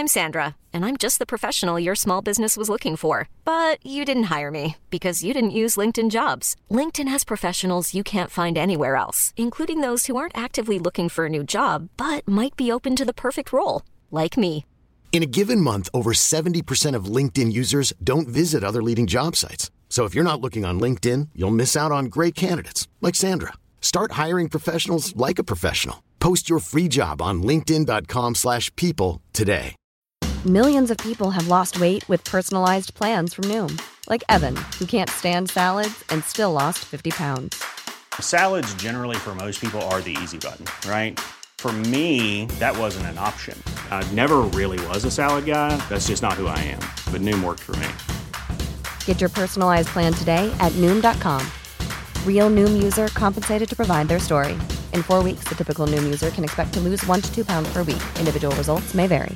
I'm Sandra, and I'm just the professional your small business was looking for. But you didn't hire me because you didn't use LinkedIn Jobs. LinkedIn has professionals you can't find anywhere else, including those who aren't actively looking for a new job, but might be open to the perfect role, like me. In a given month, over 70% of LinkedIn users don't visit other leading job sites. So if you're not looking on LinkedIn, you'll miss out on great candidates like Sandra. Start hiring professionals like a professional. Post your free job on linkedin.com/people today. Millions of people have lost weight with personalized plans from Noom. Like Evan, who can't stand salads and still lost 50 pounds. Salads generally for most people are the easy button, right? For me, that wasn't an option. I never really was a salad guy. That's just not who I am. But Noom worked for me. Get your personalized plan today at Noom.com. Real Noom user compensated to provide their story. In 4 weeks, the typical Noom user can expect to lose 1 to 2 pounds per week. Individual results may vary.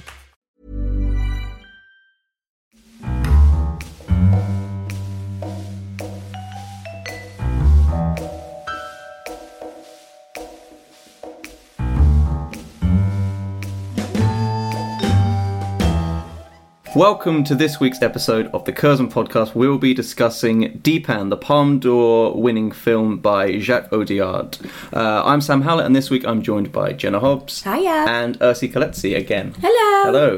Welcome to this week's episode of the Curzon podcast. We'll be discussing Dheepan, the Palme d'Or winning film by Jacques Audiard. I'm Sam Hallett, and this week I'm joined by Jenna Hobbs. Hiya. And Ursi Coletzi again. Hello.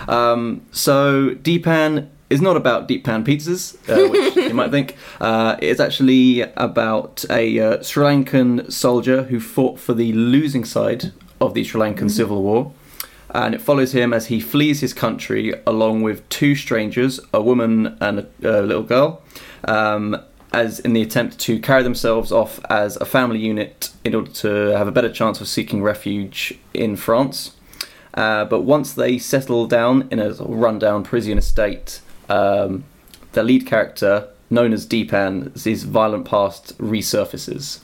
So Dheepan is not about deep pan pizzas, which you might think. It's actually about a Sri Lankan soldier who fought for the losing side of the Sri Lankan Civil War. And it follows him as he flees his country along with two strangers, a woman and a little girl, as in the attempt to carry themselves off as a family unit in order to have a better chance of seeking refuge in France. But once they settle down in a rundown Parisian estate, the lead character, known as Dheepan, his violent past resurfaces.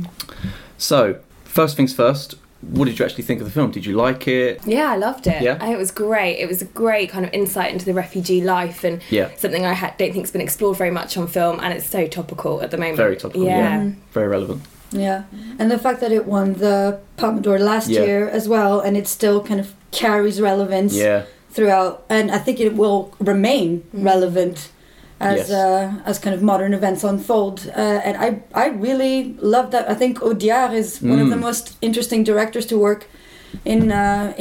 So, first things first, what did you actually think of the film? Did you like it? Yeah, I loved it. Yeah? It was great. It was a great kind of insight into the refugee life and something I don't think has been explored very much on film, and it's so topical at the moment. Very topical, yeah. Very relevant. Yeah, and the fact that it won the Palme d'Or last year as well, and it still kind of carries relevance throughout, and I think it will remain relevant as kind of modern events unfold. And I really love that. I think Audiard is one of the most interesting directors to work in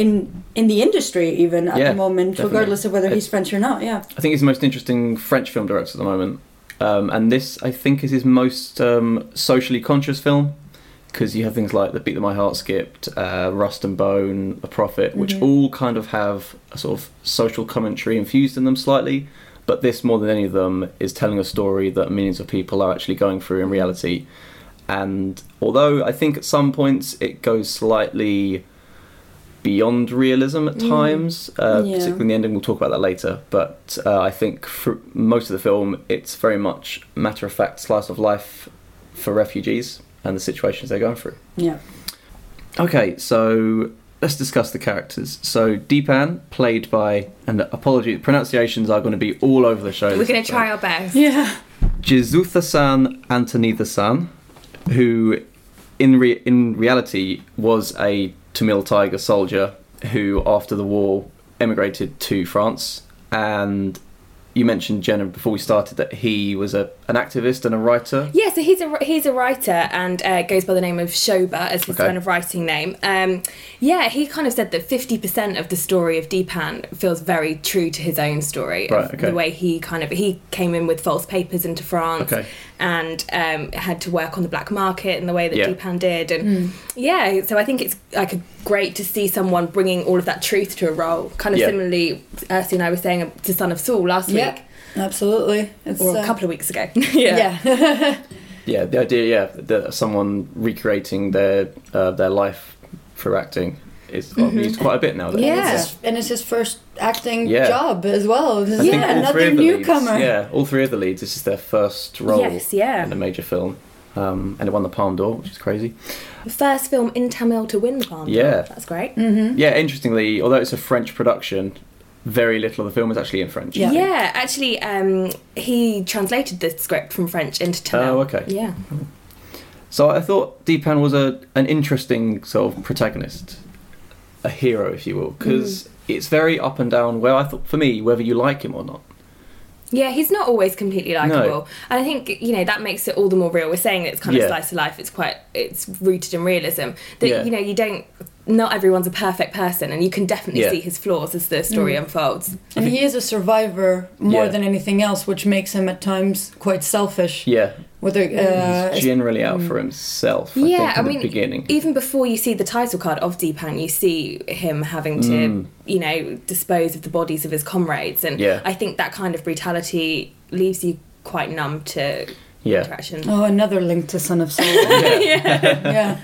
the industry even at the moment, definitely. Regardless of whether he's French or not. Yeah, I think he's the most interesting French film director at the moment. And this, I think, is his most socially conscious film, because you have things like The Beat That My Heart Skipped, Rust and Bone, The Prophet, which all kind of have a sort of social commentary infused in them slightly. But this, more than any of them, is telling a story that millions of people are actually going through in reality. And although I think at some points it goes slightly beyond realism at times, particularly in the ending, we'll talk about that later. But I think for most of the film, it's very much matter-of-fact slice of life for refugees and the situations they're going through. Yeah. Okay, so let's discuss the characters. So Dheepan, played by, and apology, pronunciations are going to be all over the show. We're going to try our best. Yeah. Jisuthasan Antanithasan, who in reality was a Tamil Tiger soldier who, after the war, emigrated to France. And you mentioned, Jenna, before we started, that he was an activist and a writer. Yeah, so he's a writer and goes by the name of Shoba as his kind of writing name. He kind of said that 50% of the story of Dheepan feels very true to his own story. Right, okay. The way he came in with false papers into France and had to work on the black market in the way that Dheepan did. And so I think it's like great to see someone bringing all of that truth to a role. Kind of similarly, Ursi and I were saying to Son of Saul last week. Absolutely. Or a couple of weeks ago. The idea, that someone recreating their life through acting is used quite a bit nowadays. Yeah, and it's his first acting job as well. Another newcomer. Leads, all three of the leads, this is their first role in a major film. And it won the Palme d'Or, which is crazy. The first film in Tamil to win the Palme d'Or. Yeah. That's great. Yeah, interestingly, although it's a French production, very little of the film is actually in French. Yeah, actually, he translated the script from French into Tamil. Oh, okay. Yeah. So I thought Dheepan was an interesting sort of protagonist, a hero, if you will, because it's very up and down. Well, I thought for me, whether you like him or not. Yeah, he's not always completely likeable. No. And I think, you know, that makes it all the more real. We're saying it's kind of slice of life. It's rooted in realism. That, you know, not everyone's a perfect person, and you can definitely see his flaws as the story unfolds. And he is a survivor more than anything else, which makes him at times quite selfish. Yeah. He's generally out for himself, I think, in the beginning. Even before you see the title card of Deepan, you see him having to, you know, dispose of the bodies of his comrades. And I think that kind of brutality leaves you quite numb to interaction. Oh, another link to Son of Saul. yeah.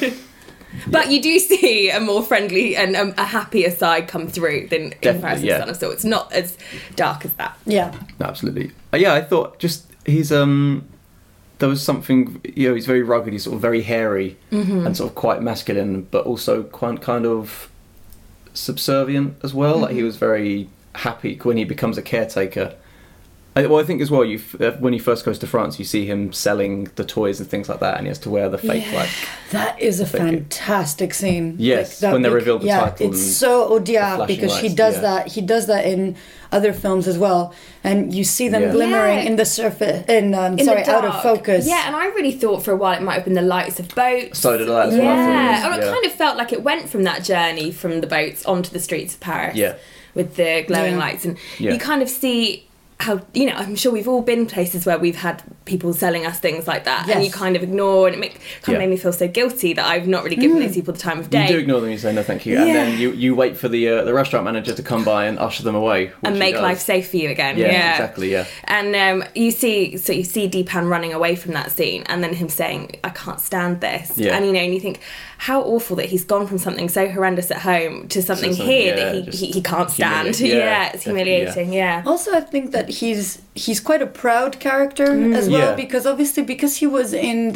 But you do see a more friendly and a happier side come through than in comparison to Son of Saul. It's not as dark as that. Yeah. No, absolutely. I thought just he's... there was something, you know, he's very rugged, he's sort of very hairy and sort of quite masculine, but also quite kind of subservient as well. Like, he was very happy when he becomes a caretaker. Well, I think as well, when he first goes to France, you see him selling the toys and things like that, and he has to wear the fake, that is a fantastic scene. Yes, when they reveal the title. It's so Audiard, because he does that. He does that in other films as well, and you see them glimmering in the surface, out of focus. Yeah, and I really thought for a while it might have been the lights of boats. So did I. Yeah, it kind of felt like it went from that journey from the boats onto the streets of Paris. Yeah, with the glowing lights, and you kind of see how, you know, I'm sure we've all been places where we've had people selling us things like that, and you kind of ignore, and it kind of made me feel so guilty that I've not really given those people the time of day. You do ignore them, you say no thank you, and then you wait for the restaurant manager to come by and usher them away, and make life safe for you again. Yeah, exactly. Yeah, and you see Deepan running away from that scene, and then him saying, "I can't stand this," and you know, and you think how awful that he's gone from something so horrendous at home to something here that he can't stand. It's humiliating. Yeah. Also, I think that he's quite a proud character as well, because obviously he was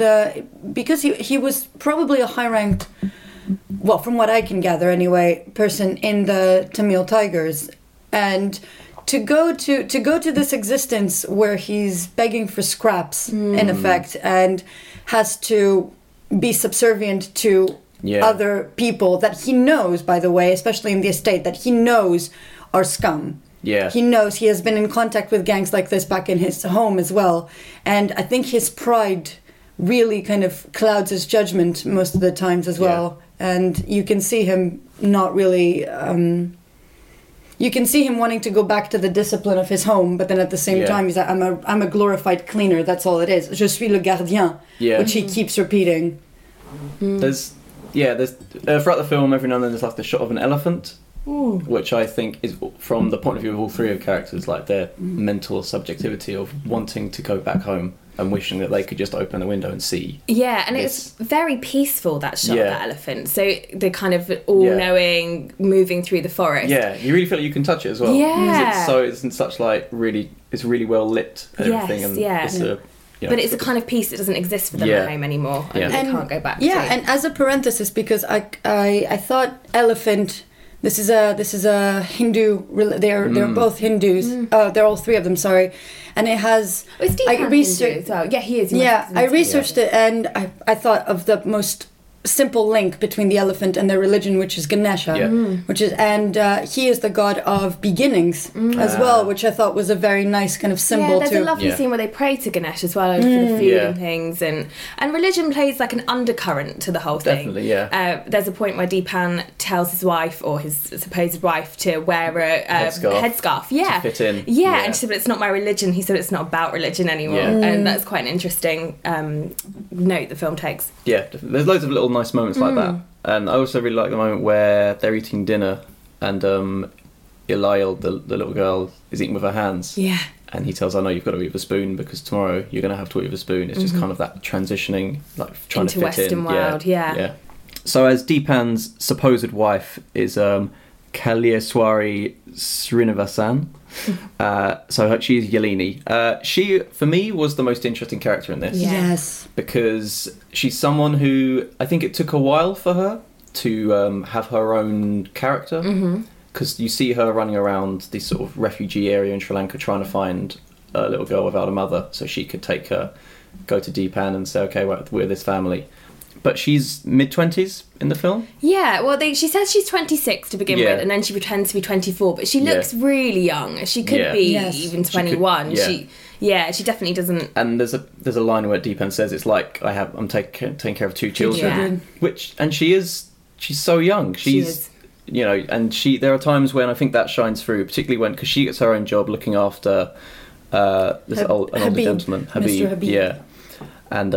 he was probably a high-ranked, well, from what I can gather anyway, person in the Tamil Tigers, and to go to this existence where he's begging for scraps in effect, and has to be subservient to other people that he knows, by the way, especially in the estate, that he knows are scum. Yeah. He knows, he has been in contact with gangs like this back in his home as well. And I think his pride really kind of clouds his judgment most of the times as well. And you can see him not really... you can see him wanting to go back to the discipline of his home, but then at the same time he's like, I'm a glorified cleaner, that's all it is. Je suis le gardien, which he keeps repeating. There's throughout the film, every now and then there's like the shot of an elephant, which I think is, from the point of view of all three of the characters, like their mental subjectivity of wanting to go back home and wishing that they could just open the window and see. Yeah, and it's very peaceful, that shot of that elephant. So the kind of all-knowing moving through the forest. Yeah, you really feel like you can touch it as well. Yeah. It's in such like it's really well lit and everything. And it's a... but it's a kind of peace that doesn't exist for them at home anymore, and they can't go back. And as a parenthesis, because I thought elephant. This is a Hindu. They're both Hindus. They're all three of them. Sorry, and it has. I researched. Yeah, he is. I researched it, and I thought of the most simple link between the elephant and their religion, which is Ganesha, which is, and he is the god of beginnings as well, which I thought was a very nice kind of symbol. There's a lovely scene where they pray to Ganesh as well for the food and things, and religion plays like an undercurrent to the whole thing. Definitely, there's a point where Deepan tells his wife, or his supposed wife, to wear a headscarf. To fit in. And she said, "But it's not my religion." He said, "It's not about religion anymore," and that's quite an interesting note the film takes. Yeah, there's loads of little nice moments like that, and I also really like the moment where they're eating dinner and Eliel, the little girl, is eating with her hands, and he tells her, "No, you've got to eat with a spoon, because tomorrow you're going to have to eat with a spoon." It's just kind of that transitioning, like trying into to fit Western in. world. So as Deepan's supposed wife is Kalaiswari Srinivasan. So she's Yelini. She, for me, was the most interesting character in this. Yes. Because she's someone who, I think it took a while for her to have her own character. Because you see her running around this sort of refugee area in Sri Lanka trying to find a little girl without a mother so she could take her, go to Deepan and say, okay, we're this family. but she's mid-20s in the film. Yeah, well, she says she's 26 to begin with, and then she pretends to be 24, but she looks really young. She could be even 21. She definitely doesn't. And there's a line where Deepan says it's like I'm taking care of 2 children, she's so young. She's you know, and there are times when I think that shines through, particularly because she gets her own job looking after an older gentleman, Habib. Yeah, and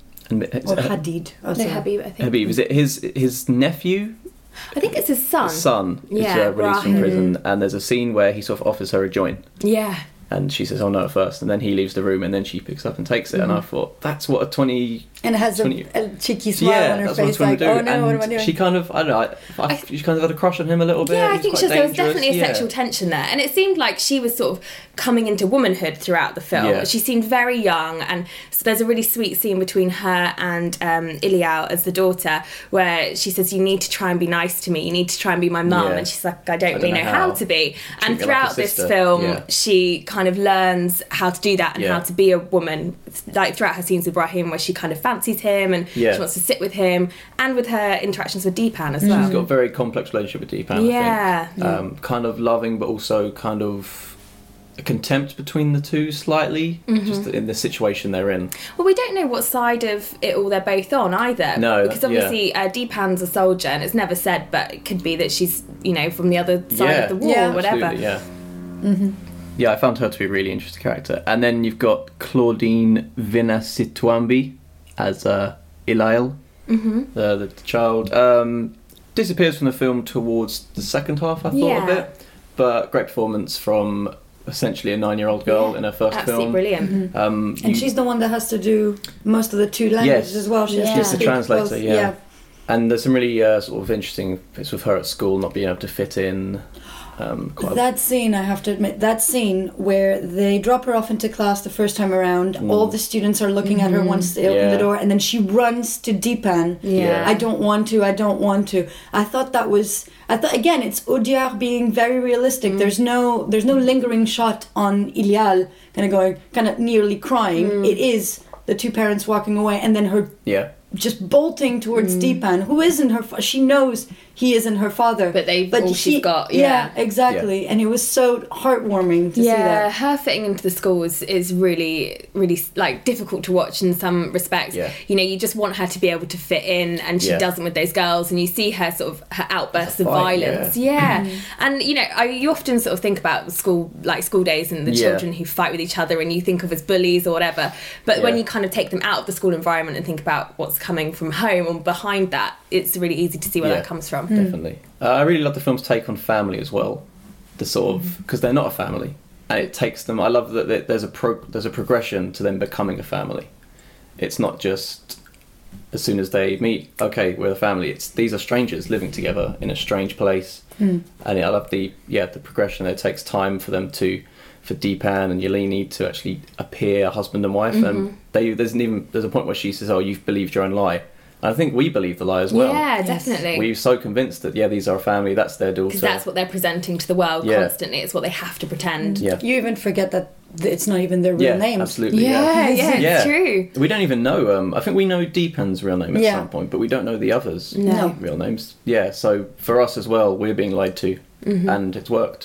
Hadid. Habib, I think. Habib, is it his nephew? I think it's his son. Is released from prison, and there's a scene where he sort of offers her a joint. Yeah. And she says, "Oh no," at first, and then he leaves the room, and then she picks up and takes it. And I thought, that's what a 20 and has a cheeky smile on her face, like, "Oh no, what am I doing?" She kind of, I don't know, she kind of had a crush on him a little bit. Yeah, I think there was definitely a sexual tension there, and it seemed like she was sort of coming into womanhood throughout the film. Yeah. She seemed very young, and so there's a really sweet scene between her and Iliao as the daughter, where she says, "You need to try and be nice to me. You need to try and be my mum," and she's like, "I don't really know how to be." And throughout this film, she kind of learns how to do that and how to be a woman, like throughout her scenes with Brahim, where she kind of fancies him and she wants to sit with him, and with her interactions with Deepan as well. She's got a very complex relationship with Deepan, I think. Kind of loving, but also kind of a contempt between the two slightly, just in the situation they're in. Well, we don't know what side of it all they're both on either. No, because obviously Deepan's a soldier, and it's never said, but it could be that she's, you know, from the other side of the war or whatever. Absolutely, Yeah, I found her to be a really interesting character. And then you've got Claudine Vinasituambi as Ilail, the child. Disappears from the film towards the second half, I thought of it. But great performance from essentially a 9-year-old girl in her first absolutely film. Brilliant. And she's the one that has to do most of the 2 languages as well. She's the translator, And there's some really sort of interesting bits with her at school not being able to fit in. That scene, I have to admit, that scene where they drop her off into class the first time around, all the students are looking at her once they open the door, and then she runs to Deepan. I don't want to. I thought again, it's Audiard being very realistic. There's no lingering shot on Ilial kind of nearly crying. It is the 2 parents walking away, and then her just bolting towards Deepan, who isn't her. She knows he isn't her father, but she's got. Exactly. And it was so heartwarming to see that. Her fitting into the school is really, really like difficult to watch in some respects. You know, you just want her to be able to fit in, and she doesn't with those girls, and you see her sort of her outbursts of violence. And you know, you often sort of think about school days and the children who fight with each other, and you think of as bullies or whatever. But when you kind of take them out of the school environment and think about what's coming from home or behind that, it's really easy to see where that comes from. Definitely. I really love the film's take on family as well. The sort of, because they're not a family, and it takes them. I love that there's a progression to them becoming a family. It's not just as soon as they meet, okay, we're a family. It's these are strangers living together in a strange place, and I love the progression. It takes time for them for Deepan and Yelini to actually appear husband and wife, and there's a point where she says, "Oh, you've believed your own lie." I think we believe the lie as well. Yeah, definitely. We're so convinced that, these are a family, that's their daughter. Because that's what they're presenting to the world constantly. It's what they have to pretend. You even forget that it's not even their real names. Absolutely. It's true. We don't even know. I think we know Deepan's real name at some point, but we don't know the others' real names. Yeah, so for us as well, we're being lied to, and it's worked.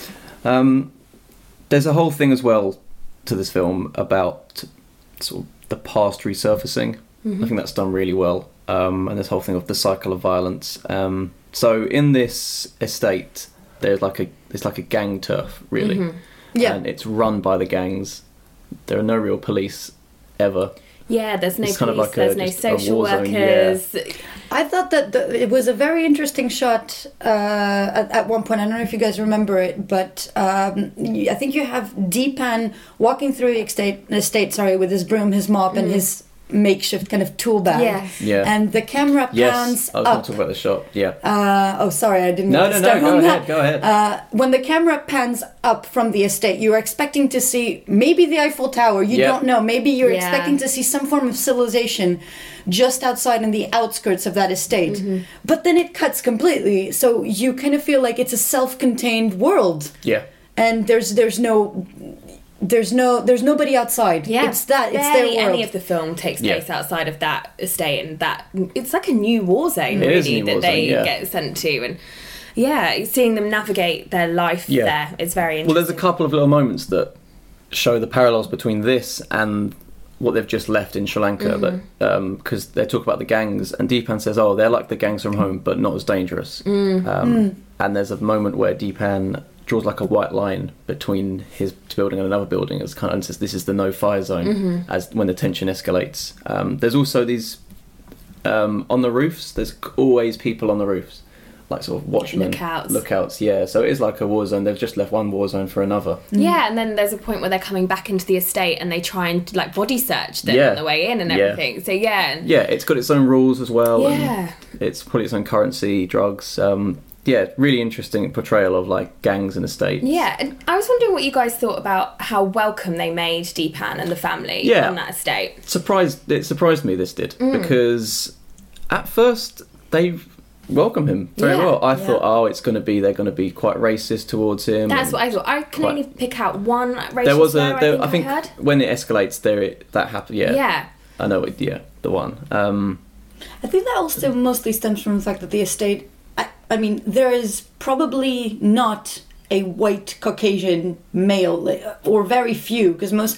There's a whole thing as well to this film about sort of the past resurfacing. I think that's done really well, and this whole thing of the cycle of violence. So in this estate, there's like a gang turf, really, and it's run by the gangs. There are no real police ever. Yeah, there's no police. There's no social workers. I thought that it was a very interesting shot at one point. I don't know if you guys remember it, but I think you have Deepan walking through the estate, with his broom, his mop, and his makeshift kind of tool bag. And the camera pans up. I was going to talk about the shot. Sorry, I didn't. No, go ahead. When the camera pans up from the estate, you're expecting to see maybe the Eiffel Tower. You don't know. Maybe you're expecting to see some form of civilization just outside in the outskirts of that estate. But then it cuts completely, so you kind of feel like it's a self-contained world. And there's no there's nobody outside. Yeah, it's their world. Any of the film takes place outside of that estate, and that it's like a new war zone really that they get sent to, and seeing them navigate their life there is very interesting. Well, there's a couple of little moments that show the parallels between this and what they've just left in Sri Lanka, because they talk about the gangs, and Deepan says, they're like the gangs from home, but not as dangerous. And there's a moment where Deepan draws like a white line between his building and another building, as kind of says this is the no-fire zone, as when the tension escalates. There's also these, on the roofs, there's always people on the roofs, like sort of watchmen, lookouts. So it is like a war zone. They've just left one war zone for another. And then there's a point where they're coming back into the estate and they try and like body search them on the way in and everything. So it's got its own rules as well. And it's probably its own currency, drugs. Really interesting portrayal of like gangs and estates. And I was wondering what you guys thought about how welcome they made Deepan and the family on that estate. It surprised me, this did, because at first they welcome him very well. I thought, they're going to be quite racist towards him. That's what I thought. I can only pick out one racist I think when it escalates, that happened. I know it. The one. I think that also mostly stems from the fact that the estate. I mean, there is probably not a white Caucasian male, or very few, because most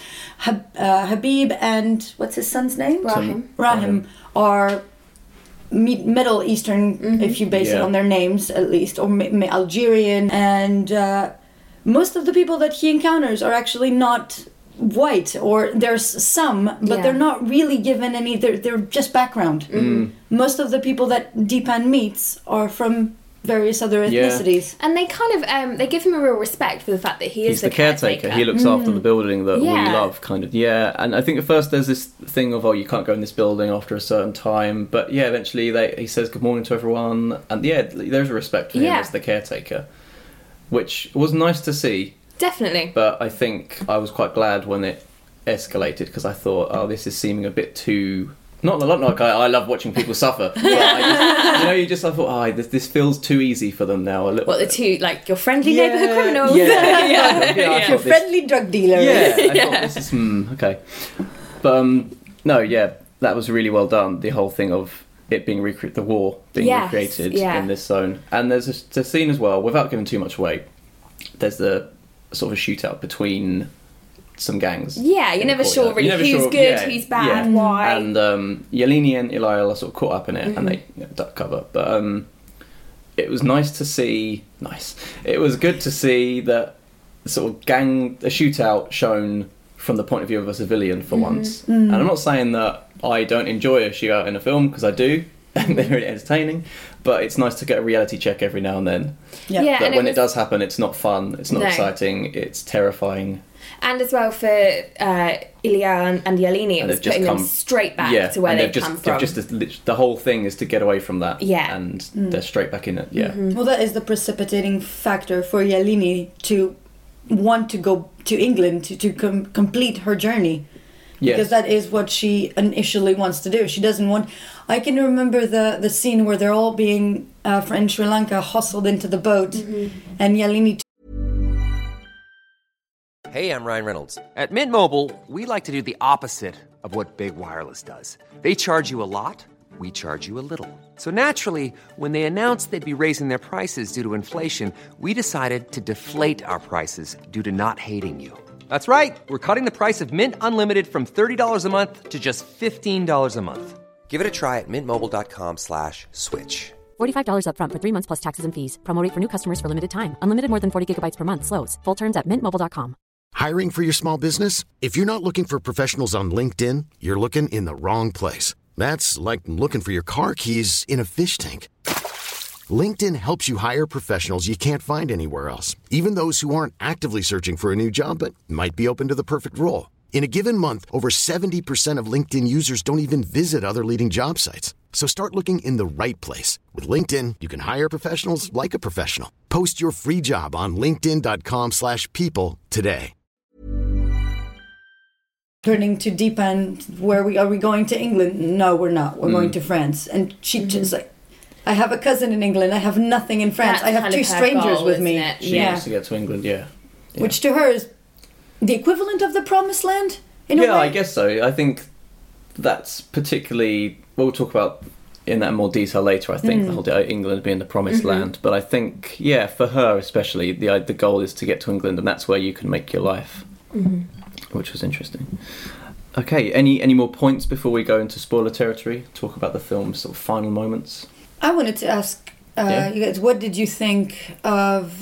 Habib and what's his son's name? Rahim are Middle Eastern, if you base it on their names at least, or Algerian, and most of the people that he encounters are actually not white, or there's some, but they're not really given any, they're just background. Most of the people that Deepan meets are from various other ethnicities. And they kind of, they give him a real respect for the fact that he's the caretaker. He looks after the building that we love, kind of. And I think at first there's this thing of, you can't go in this building after a certain time, but eventually he says good morning to everyone, and there's a respect for him as the caretaker, which was nice to see. Definitely. But I think I was quite glad when it escalated, because I thought, this is seeming a bit too... Not like I love watching people suffer. But I thought, this feels too easy for them now. The two, like, your friendly neighbourhood criminals. Your friendly drug dealer. I thought this is, okay. But, that was really well done. The whole thing of it being the war being recreated in this zone. And there's a scene as well, without giving too much away, there's the sort of a shootout between some gangs. You're never sure really who's good, who's bad, why. And Yelini and Ilayal are sort of caught up in it, and they duck cover. But it was nice to see. It was good to see that sort of a shootout shown from the point of view of a civilian for once. And I'm not saying that I don't enjoy a shootout in a film, because I do, and they're really entertaining. But it's nice to get a reality check every now and then. That when it does happen, it's not fun, it's not exciting, it's terrifying. And as well for Ilayal and Yelini, it was putting them straight back to where they've come from. The whole thing is to get away from that. And they're straight back in it. Well, that is the precipitating factor for Yelini to want to go to England to complete her journey. Because that is what she initially wants to do. She doesn't want... I can remember the scene where they're all being, in Sri Lanka, hustled into the boat, and Yelini... Hey, I'm Ryan Reynolds. At Mint Mobile, we like to do the opposite of what Big Wireless does. They charge you a lot, we charge you a little. So naturally, when they announced they'd be raising their prices due to inflation, we decided to deflate our prices due to not hating you. That's right. We're cutting the price of Mint Unlimited from $30 a month to just $15 a month. Give it a try at mintmobile.com/switch. $45 up front for 3 months plus taxes and fees. Promo rate for new customers for limited time. Unlimited more than 40 gigabytes per month. Slows full terms at mintmobile.com. Hiring for your small business? If you're not looking for professionals on LinkedIn, you're looking in the wrong place. That's like looking for your car keys in a fish tank. LinkedIn helps you hire professionals you can't find anywhere else, even those who aren't actively searching for a new job but might be open to the perfect role. In a given month, over 70% of LinkedIn users don't even visit other leading job sites. So start looking in the right place. With LinkedIn, you can hire professionals like a professional. Post your free job on linkedin.com/people today. Turning to Deepan, are we going to England? No, we're not. We're going to France. And she just like, I have a cousin in England. I have nothing in France. I have two strangers with me. She wants to get to England, Which to her is the equivalent of the Promised Land in a way? Yeah, I guess so. I think that's particularly... We'll talk about in that in more detail later, I think, the whole England being the Promised Land. But I think, yeah, for her especially, the goal is to get to England, and that's where you can make your life, which was interesting. Okay, any more points before we go into spoiler territory? Talk about the film's sort of final moments. I wanted to ask you guys, what did you think of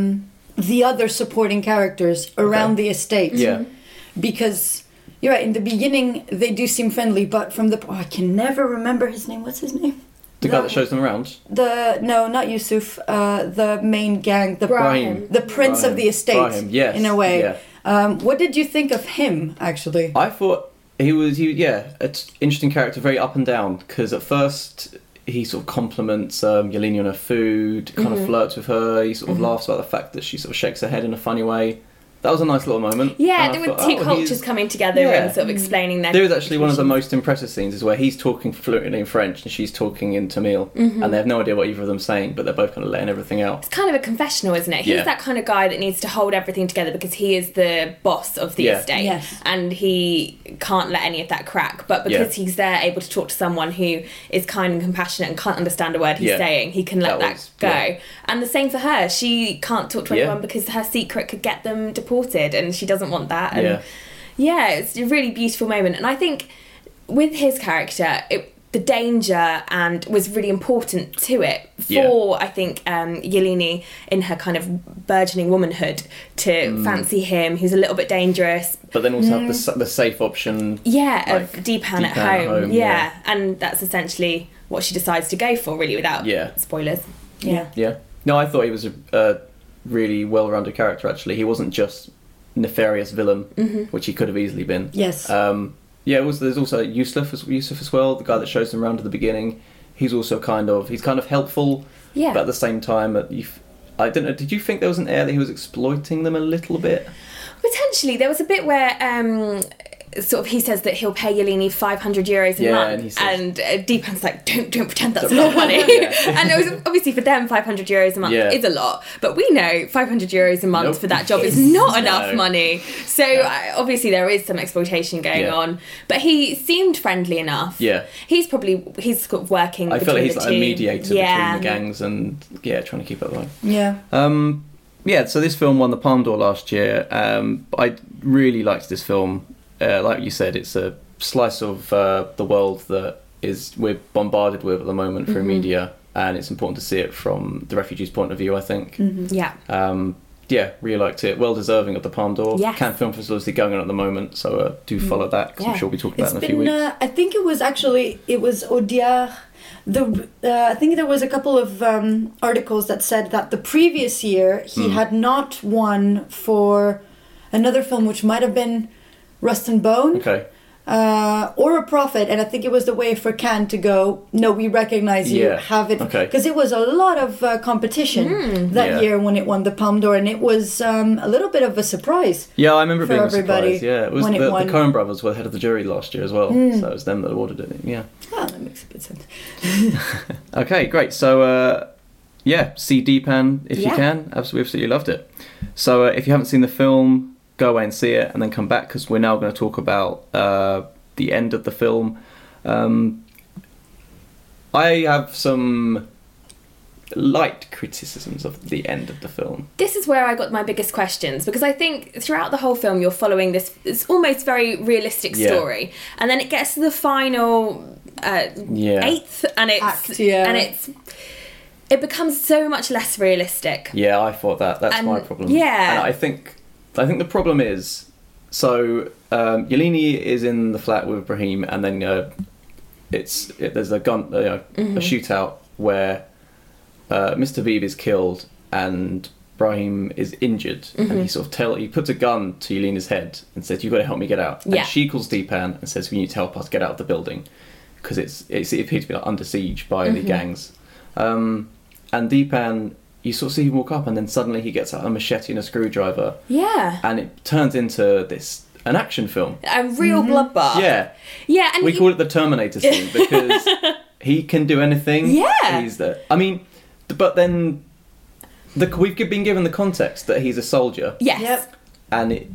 the other supporting characters around the estate? Yeah. Because you're right, in the beginning they do seem friendly, but from the... I can never remember his name. What's his name? The guy that shows them around? No, not Yusuf. The main gang. Brahim. The prince of the estate. Brahim, yes. In a way. Yeah. What did you think of him, actually? I thought he was an interesting character, very up and down, because at first he sort of compliments Yelena on her food, kind of flirts with her, he sort of laughs about the fact that she sort of shakes her head in a funny way. That was a nice little moment. Yeah, there were two cultures coming together and sort of explaining their... There is actually one of the most impressive scenes is where he's talking fluently in French and she's talking in Tamil, and they have no idea what either of them are saying, but they're both kind of letting everything out. It's kind of a confessional, isn't it? He's that kind of guy that needs to hold everything together because he is the boss of the estate, and he can't let any of that crack. But because he's there, able to talk to someone who is kind and compassionate and can't understand a word he's saying, he can let that go. Yeah. And the same for her. She can't talk to anyone because her secret could get them deported, and she doesn't want that. And it's a really beautiful moment. And I think with his character, the danger and was really important to it for I think Yelena in her kind of burgeoning womanhood to fancy him. He's a little bit dangerous, but then also have the safe option. Of Deepan at home. And that's essentially what she decides to go for, really, without spoilers. No, I thought he was a really well-rounded character. Actually, he wasn't just nefarious villain, which he could have easily been. Yes. There's also Yusuf as well, the guy that shows them around at the beginning. He's also kind of helpful, but at the same time, I don't know. Did you think there was an air that he was exploiting them a little bit? Potentially, there was a bit where sort of he says that he'll pay Yelena 500 euros a month, and Deepan's like, don't pretend that's a lot of money. And it was obviously for them 500 euros a month is a lot, but we know 500 euros a month for that job is not enough money. So obviously there is some exploitation going on, but he seemed friendly enough. He's sort of working. I feel like he's like a mediator between the gangs and trying to keep it alive. So this film won the Palme d'Or last year. I really liked this film. Like you said, it's a slice of the world that we're bombarded with at the moment through media, and it's important to see it from the refugees' point of view, I think. Really liked it. Well deserving of the Palme d'Or. Cannes Film Festival is going on at the moment, so do follow that, because I'm sure we'll be talking about it in a few weeks. I think it was Audiard. I think there was a couple of articles that said that the previous year he had not won for another film, which might have been Rust and Bone, or A Prophet, and I think it was the way for Cannes to go, no, we recognize you, have it, because it was a lot of competition that year when it won the Palme d'Or, and it was a little bit of a surprise. Yeah, I remember it being a surprise. Yeah, it was the Coen brothers were head of the jury last year as well, so it was them that awarded it. Yeah. Oh, that makes a bit sense. Okay, great. So, see Deepan if you can. Absolutely loved it. So, if you haven't seen the film, go away and see it and then come back, because we're now going to talk about the end of the film. I have some light criticisms of the end of the film. This is where I got my biggest questions, because I think throughout the whole film you're following this, it's almost very realistic story, and then it gets to the final eighth and it becomes so much less realistic. Yeah, I thought that's my problem. Yeah. And I think the problem is, so Yelena is in the flat with Brahim, and then there's a gun, a shootout where Mr. Veeb is killed and Brahim is injured, and he puts a gun to Yelena's head and says, "You've got to help me get out." And she calls Deepan and says, "We need to help us get out of the building," because it appears to be under siege by the gangs. And Deepan, you sort of see him walk up, and then suddenly he gets out a machete and a screwdriver. Yeah. And it turns into an action film. A real bloodbath. Yeah. Yeah, and we call it the Terminator scene, because he can do anything. Yeah. He's there. I mean, but then we've been given the context that he's a soldier. Yes. Yep. And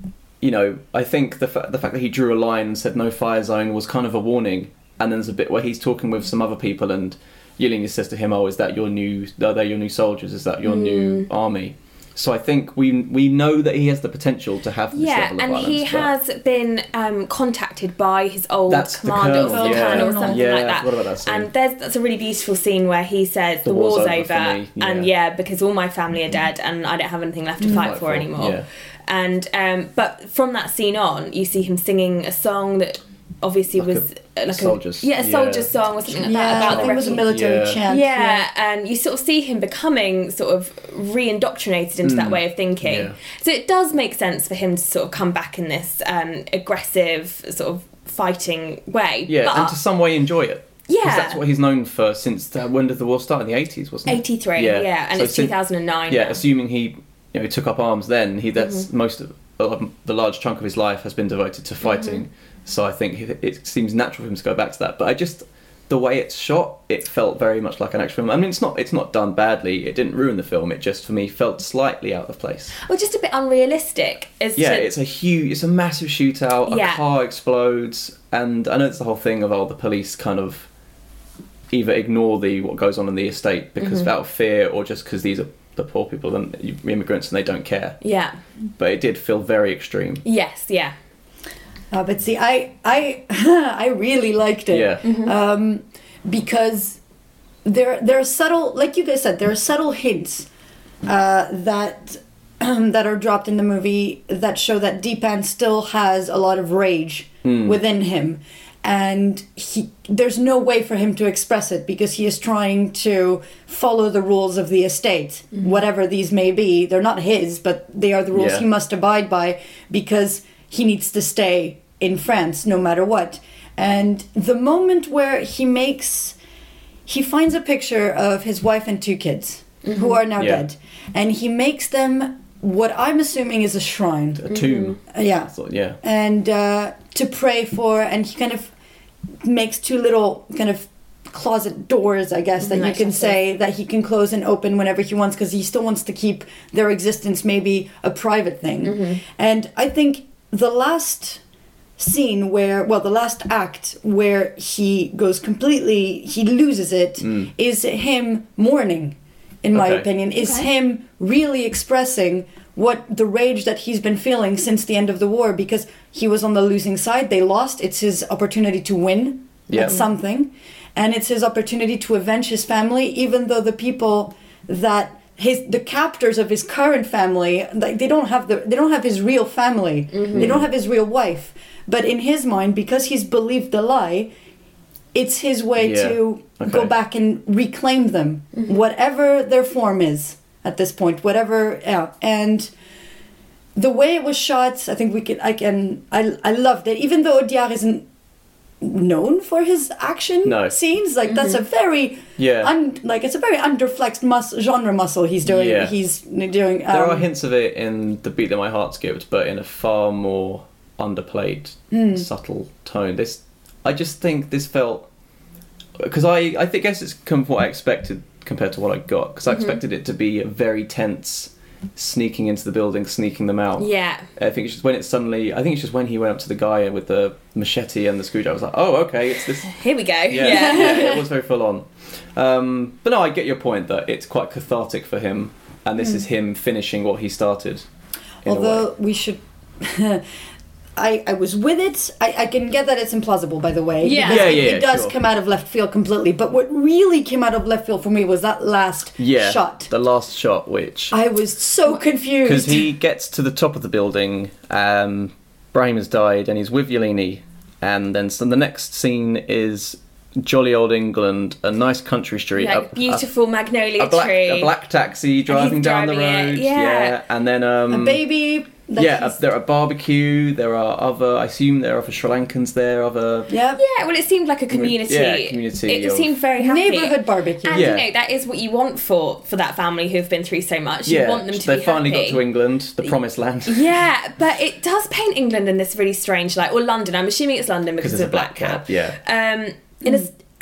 I think the fact that he drew a line and said no fire zone was kind of a warning. And then there's a bit where he's talking with some other people, and Yelena says to him, "Oh, is that your new? Are they your new soldiers? Is that your new army?" So I think we know that he has the potential to have this level of violence. And he has been contacted by his old commander or something like that. What about that scene? And that's a really beautiful scene where he says, "The war's over and because all my family are dead, and I don't have anything left to fight for anymore." Yeah. And but from that scene on, you see him singing a song that obviously was like a soldier's song or something like that. About I think it was a military chant. Yeah, and you sort of see him becoming sort of re-indoctrinated into that way of thinking. Yeah. So it does make sense for him to sort of come back in this aggressive sort of fighting way. Yeah, and to some way enjoy it. Yeah. Because that's what he's known for since, when did the war start? In the 80s, wasn't it? 83, yeah. And so it's 2009 Yeah, now. Assuming he took up arms then, that's most of the large chunk of his life has been devoted to fighting. So I think it seems natural for him to go back to that. But the way it's shot, it felt very much like an action film. I mean, it's not done badly. It didn't ruin the film. It just, for me, felt slightly out of place. Well, just a bit unrealistic. It's a massive shootout. A car explodes, and I know it's the whole thing of the police kind of either ignore what goes on in the estate because out of fear, or just because these are the poor people and immigrants and they don't care. Yeah. But it did feel very extreme. Yes. Yeah. But see, I really liked it. Yeah. Because there are subtle, like you guys said, there are subtle hints that are dropped in the movie that show that Deepan still has a lot of rage within him, and there's no way for him to express it because he is trying to follow the rules of the estate, whatever these may be. They're not his, but they are the rules he must abide by because he needs to stay in France no matter what. And the moment where he finds a picture of his wife and 2 kids who are now dead, and he makes them what I'm assuming is a shrine, a tomb. And to pray for, and he kind of makes 2 little kind of closet doors, I guess, that you can say that he can close and open whenever he wants, because he still wants to keep their existence maybe a private thing. And I think the last scene the last act where he goes completely, he loses it, is him mourning, in my opinion, is him really expressing what the rage that he's been feeling since the end of the war, because he was on the losing side. They lost. It's his opportunity to win at something, and it's his opportunity to avenge his family, even though the people that the captors of his current family, they don't have his real family. They don't have his real wife. But in his mind, because he's believed the lie, it's his way to go back and reclaim them, whatever their form is at this point, whatever. And the way it was shot, I think I loved it. Even though Audiard isn't known for his action scenes, that's a very it's a very underflexed genre muscle he's doing. There are hints of it in The Beat That My Heart Skipped, but in a far more underplayed, subtle tone. I just think this felt, because I guess it's come from what I expected compared to what I got, because I expected it to be a very tense, sneaking into the building, sneaking them out. Yeah. I think it's just when he went up to the guy with the machete and the screwdriver, I was like, oh, okay, it's this. Here we go. Yeah, it was very full on. But no, I get your point that it's quite cathartic for him, and this is him finishing what he started. Although we should. I was with it. I can get that it's implausible, by the way. It does come out of left field completely. But what really came out of left field for me was that last shot. The last shot, which... I was so confused. Because he gets to the top of the building, Brahim has died, and he's with Yelena. And then the next scene is jolly old England, a nice country street. Beautiful magnolia tree. A black taxi driving down the road. And then... a baby... there are barbecue. There are I assume there are other Sri Lankans there. Well, it seemed like a community. It seemed very happy. Neighbourhood barbecue. And that is what you want for that family who've been through so much. You want them to be happy. They finally got to England, the promised land. Yeah, but it does paint England in this really strange light. Or London. I'm assuming it's London because it's a black cab. Yeah.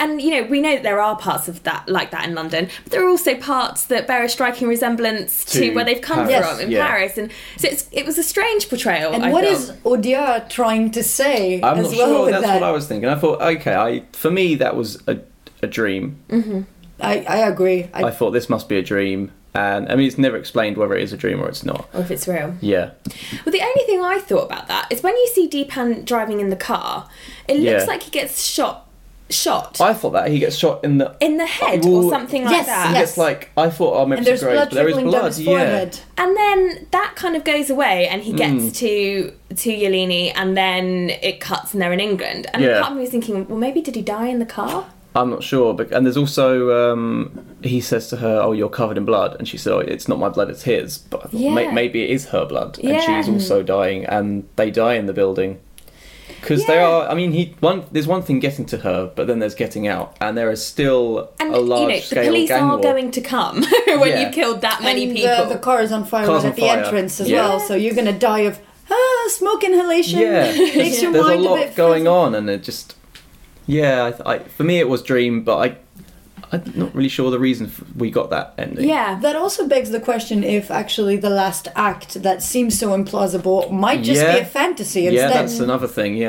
And, you know, we know that there are parts of that like that in London, but there are also parts that bear a striking resemblance to where they've come from in Paris. And so it was a strange portrayal. And what is Audiard trying to say I'm not sure. That's what I was thinking. I thought, okay, for me, that was a dream. Mm-hmm. I agree. I thought this must be a dream. And, I mean, it's never explained whether it is a dream or it's not. Or if it's real. Yeah. Well, the only thing I thought about that is when you see Deepan driving in the car, it looks like he gets shot. I thought that he gets shot in the head or something like that. He gets I thought, maybe it's great, but there is blood. Yeah. And then that kind of goes away, and he gets to Yelena, and then it cuts, and they're in England. And part of me was thinking, well, maybe did he die in the car? I'm not sure, and there's also he says to her, "Oh, you're covered in blood," and she said, "Oh, it's not my blood, it's his." But I thought maybe it is her blood, and she's also dying, and they die in the building. Because they are, I mean, there's one thing getting to her, but then there's getting out, and there is still a large-scale the police gang are war. going to come when you've killed that many people. The car is on fire at the entrance as well, so you're going to die of smoke inhalation. Yeah, makes your there's mind a lot bit going on, and it just, for me it was dream, but I'm not really sure the reason we got that ending. Yeah. That also begs the question if actually the last act that seems so implausible might just be a fantasy instead. Yeah, that's another thing,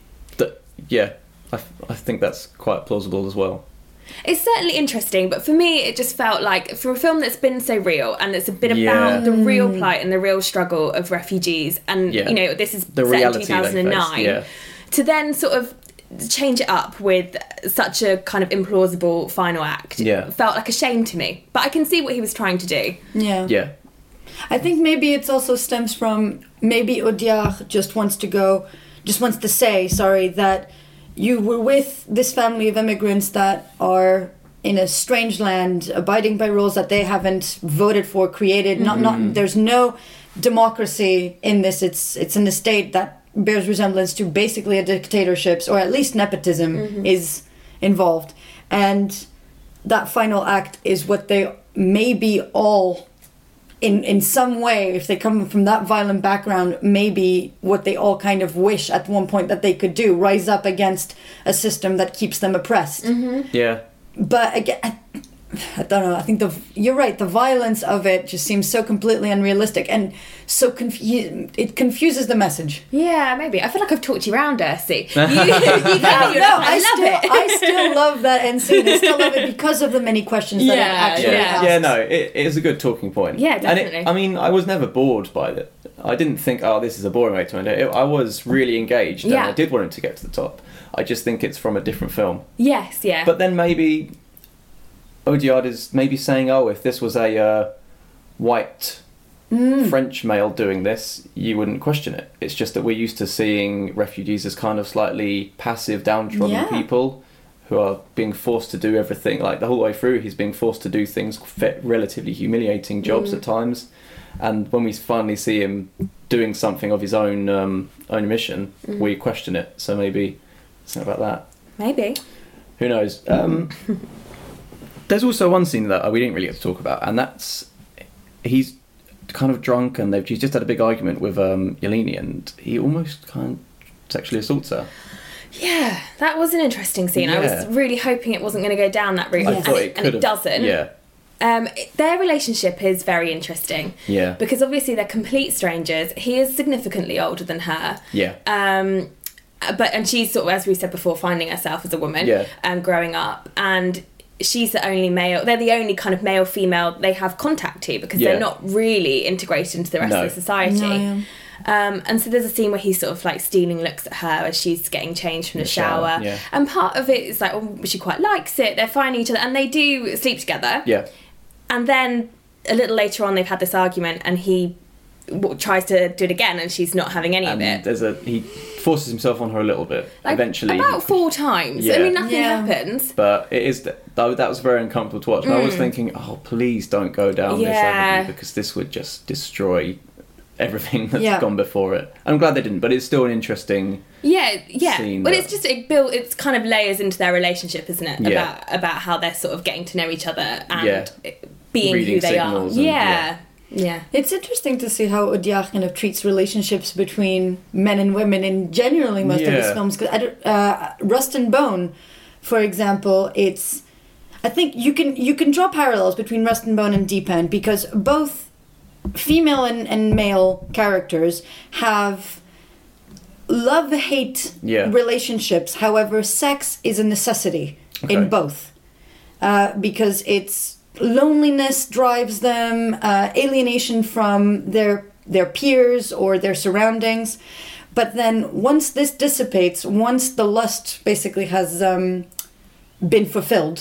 I think that's quite plausible as well. It's certainly interesting, but for me it just felt like, for a film that's been so real, and it's a bit about the real plight and the real struggle of refugees, and you know, this is the set in 2009, to then sort of change it up with such a kind of implausible final act felt like a shame to me, but I can see what he was trying to do. I think maybe it also stems from maybe Audiard just wants to say that you were with this family of immigrants that are in a strange land, abiding by rules that they haven't voted for, created. Not there's no democracy in this. It's an estate that bears resemblance to basically a dictatorship, or at least nepotism is involved. And that final act is what they maybe all, in some way, if they come from that violent background, maybe what they all kind of wish at one point that they could do, rise up against a system that keeps them oppressed. But again, I don't know, I think you're right, the violence of it just seems so completely unrealistic, and so it confuses the message. Yeah, maybe. I feel like I've talked you around, Ursi. I still love that end scene. I still love it because of the many questions that it actually asks. Yeah, no, it is a good talking point. Yeah, definitely. And I was never bored by it. I didn't think, this is a boring way to end it. I was really engaged, and I did want him to get to the top. I just think it's from a different film. Yes, yeah. But then maybe Audiard is maybe saying, if this was a white French male doing this, you wouldn't question it. It's just that we're used to seeing refugees as kind of slightly passive, downtrodden people who are being forced to do everything. Like the whole way through, he's being forced to do things, relatively humiliating jobs at times. And when we finally see him doing something of his own mission, we question it. So maybe something about that. Maybe. Who knows? There's also one scene that we didn't really get to talk about, and that's he's kind of drunk, and he's just had a big argument with Yelena, and he almost kind of sexually assaults her. Yeah, that was an interesting scene. I was really hoping it wasn't going to go down that route, and it doesn't. Yeah. Their relationship is very interesting. Yeah. Because obviously they're complete strangers. He is significantly older than her. Yeah. And she's sort of, as we said before, finding herself as a woman. Yeah. Growing up, and she's the only male. They're the only kind of male-female they have contact to, because they're not really integrated into the rest of society. No. And so there's a scene where he's sort of like stealing looks at her as she's getting changed from the shower. Yeah. And part of it is like, she quite likes it. They're finding each other, and they do sleep together. Yeah. And then a little later on, they've had this argument, and he tries to do it again, and she's not having any of it. He forces himself on her a little bit. Eventually, about 4 times. Yeah. I mean, nothing happens. But it is that was very uncomfortable to watch. And I was thinking, please don't go down this avenue, because this would just destroy everything that's gone before it. I'm glad they didn't, but it's still an interesting scene. But it's just it's kind of layers into their relationship, isn't it? About how they're sort of getting to know each other and being reading who they are. And, Yeah. It's interesting to see how Audiard kind of treats relationships between men and women in generally most of his films. Rust and Bone for example, I think you can draw parallels between Rust and Bone and Deepan because both female and male characters have love-hate relationships. However, sex is a necessity in both because it's loneliness drives them, alienation from their peers or their surroundings. But then once this dissipates, once the lust basically has been fulfilled,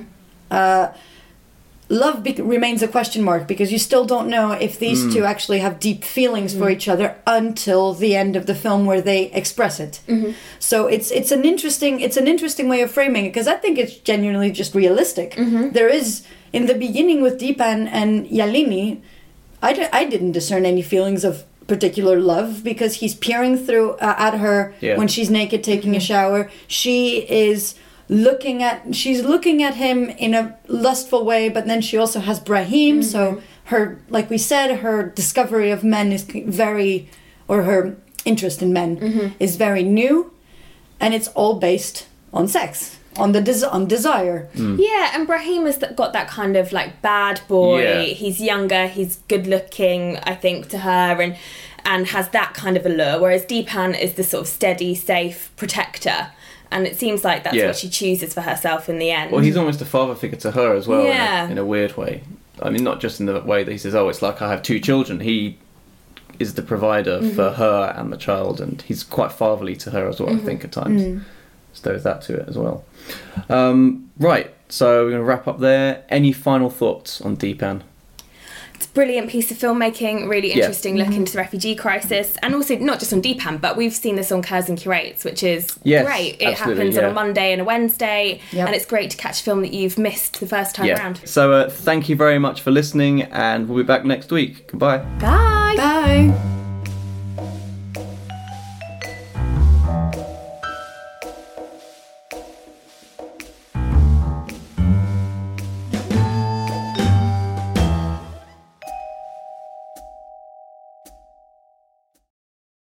love remains a question mark because you still don't know if these two actually have deep feelings for each other until the end of the film where they express it. So it's an interesting way of framing it because I think it's genuinely just realistic. There is, in the beginning with Deepan and Yalini, I didn't discern any feelings of particular love because he's peering through at her when she's naked taking a shower. She's looking at him in a lustful way, but then she also has Brahim, so her, like we said, her discovery of men is her interest in men is very new, and it's all based on sex, on desire. Yeah, and Brahim has got that kind of like bad boy. He's younger, he's good looking, I think, to her, and has that kind of allure, whereas Deepan is the sort of steady, safe protector. And it seems like that's what she chooses for herself in the end. Well, he's almost a father figure to her as well, in a weird way. I mean, not just in the way that he says, oh, it's like I have two children. He is the provider for her and the child, and he's quite fatherly to her as well, I think, at times. So there's that to it as well. Right, so we're going to wrap up there. Any final thoughts on Deepan? It's a brilliant piece of filmmaking, really interesting look into the refugee crisis, and also not just on Deepan, but we've seen this on Curves and Curates, which is great. It happens on a Monday and a Wednesday, and it's great to catch a film that you've missed the first time around. So thank you very much for listening, and we'll be back next week. Goodbye. Bye. Bye.